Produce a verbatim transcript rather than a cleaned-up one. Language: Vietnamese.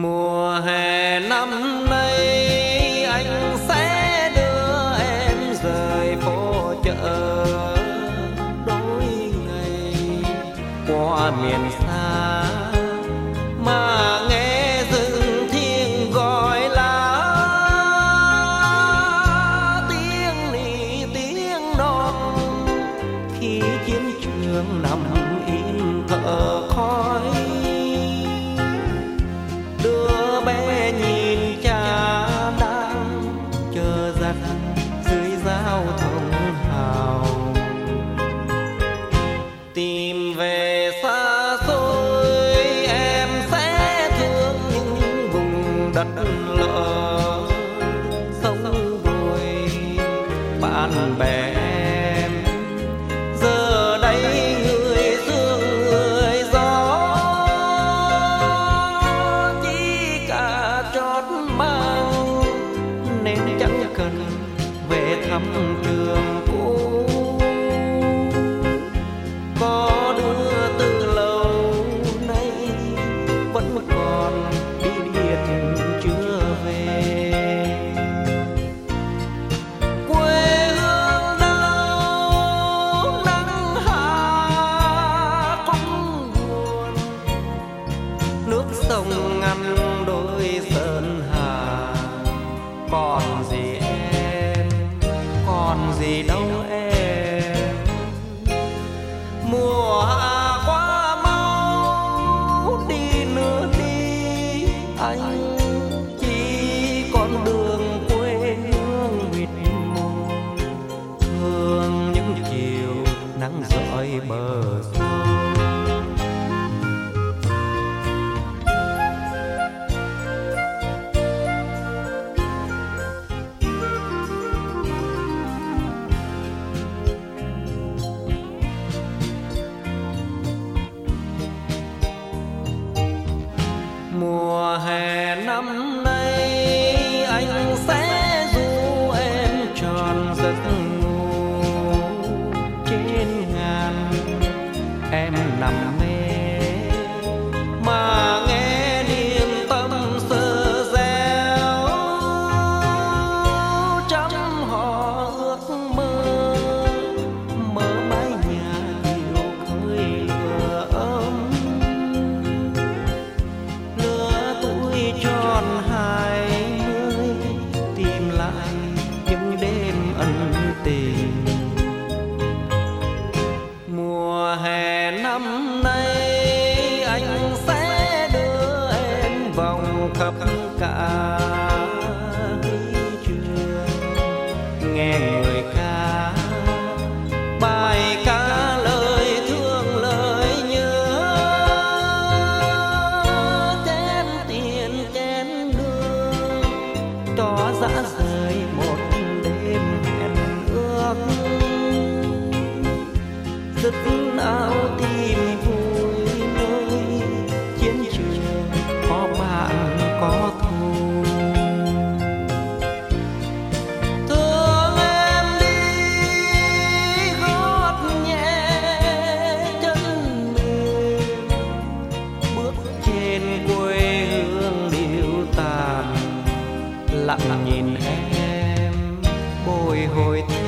Mùa hè năm nay anh sẽ đưa em rời phố chợ đôi ngày qua miền xa mà nghe rừng thiêng gọi lá, tiếng nỉ tiếng non khi chiến trường nằm im thở khói. Đứa bé nhìn cha đang chờ giặc dưới giao thông hào, tìm về xa xôi em sẽ thương những vùng đất lỡ sông đồi bạn bè em. Giờ đây người sương người gió chỉ cả trót mang nên chẳng cần về thăm trường cũ. Có đứa từ lâu nay vẫn còn đi biệt chưa về. Quê hương đâu nắng hạ cũng buồn, nước sông ngăn đôi sơn hà. Còn gì em, còn gì đâu em. Mùa hạ qua mau đi nữa đi anh, chỉ còn đường quê hương mịt mù hương những chiều nắng rọi bờ sông. Mùa hè năm nay anh sẽ du em tròn giấc ngủ trên ngàn. Em nằm mê mà nghe niềm tâm sơ réo, trăm họ ước mơ mơ mái nhà điều khơi lửa ấm. Tròn hai mươi tìm lại những đêm ân tình. Mùa hè năm nay anh sẽ đưa em vòng khắp cả trường, nghe người ca bài ca lời thương lời nhớ. Chén tiền chén đưa tỏ dã rời một đêm hẹn ước, dứt áo tìm vui nơi chiến trường có bạn có thù. Thương em đi gót nhẹ chân mềm, bước trên quê hương điệu tàn, lặng nhìn em bồi hồi.